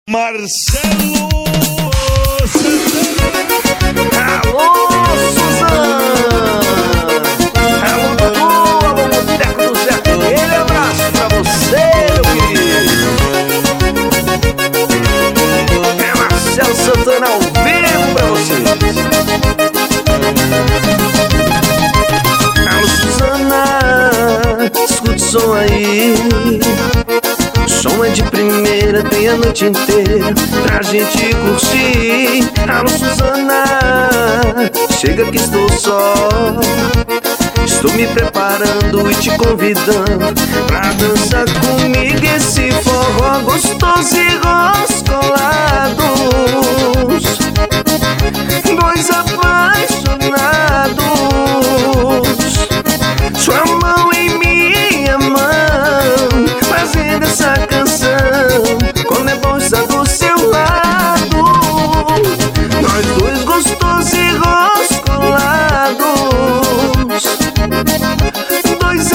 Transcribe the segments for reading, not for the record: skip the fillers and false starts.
Marcelo Santana. Alô, Suzana! Alô, Dudu! Alô, Boteco do Zé! Aquele abraço pra você, meu querido! É Marcelo Santana ao vivo pra vocês! Alô, Suzana! Escute o som aí! O som é de primeira, tem a noite inteira pra gente curtir. Alô, Suzana, chega que estou só. Estou me preparando e te convidando pra dançar comigo esse forró gostoso e roscolados. Dois apaixonados, sua mão em minha mão, fazendo essa canção. Como é bom estar do seu lado, nós dois gostosos e roscolados, dois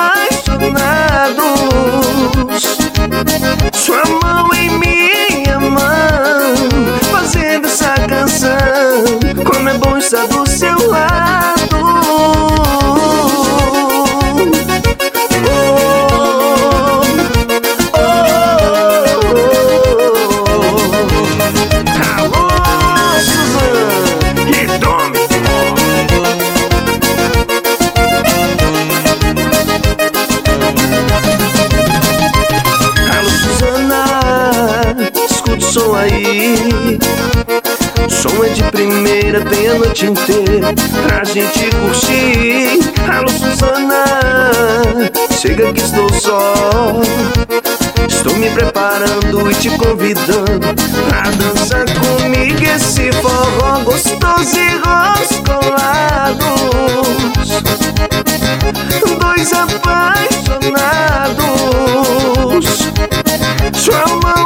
apaixonados, sua mão em minha mão, fazendo essa canção. Como é bom estar do seu lado. Som aí, o som é de primeira, tem a noite inteira pra gente curtir. Alô, Suzana, chega que estou só. Estou me preparando e te convidando pra dançar comigo esse forró gostoso e roscolados. Dois apaixonados, sua mão